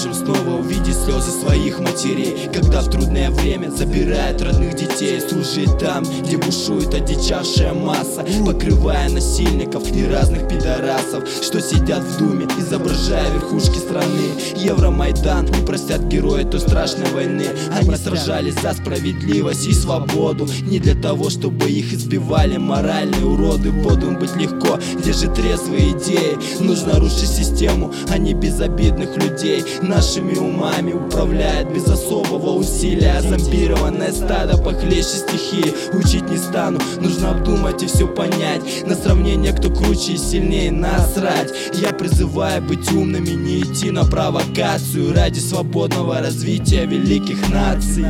можем снова увидеть слезы своих матерей, когда в трудное время забирают родных детей. Служить там, где бушует одичавшая масса, покрывая насильников и разных пидорасов, что сидят в думе, изображая верхушки страны. Евромайдан не простят герои той страшной войны. Они сражались за справедливость и свободу, не для того, чтобы их избивали моральные уроды. Бодрым быть легко, где же трезвые идеи? Нужно рушить систему, а не безобидных людей. Нашими умами управляет без особого усилия зомбированное стадо похлеще стихии. Учить не стану, нужно обдумать и все понять. На сравнение, кто круче и сильнее, насрать. Я призываю быть умными, не идти на провокацию ради свободного развития великих наций.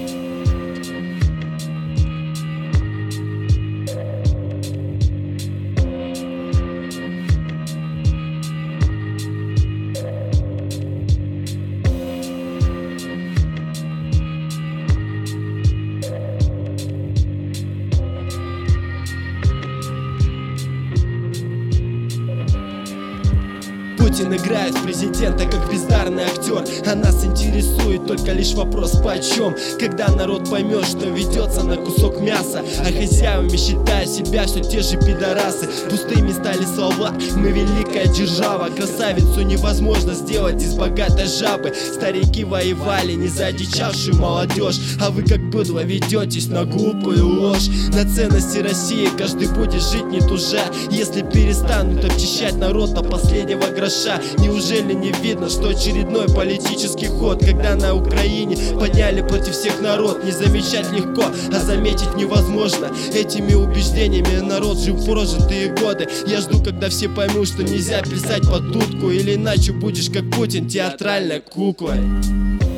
Путин играет в президента как бездарный актер, а нас интересует только лишь вопрос почем. Когда народ поймет, что ведется на кусок мяса, а хозяевами считая себя все те же пидорасы. Пустыми стали слова, мы великая держава. Красавицу невозможно сделать из богатой жабы. Старики воевали не за одичавшую молодежь, а вы как быдло ведетесь на глупую ложь. На ценности России каждый будет жить не тужа, если перестанут обчищать народ до последнего гроша. Неужели не видно, что очередной политический ход, когда на Украине подняли против всех народ? Не замечать легко, а заметить невозможно. Этими убеждениями народ жил в прожитые годы. Я жду, когда все поймут, что нельзя плясать под дудку, или иначе будешь как Путин, театральной куклой.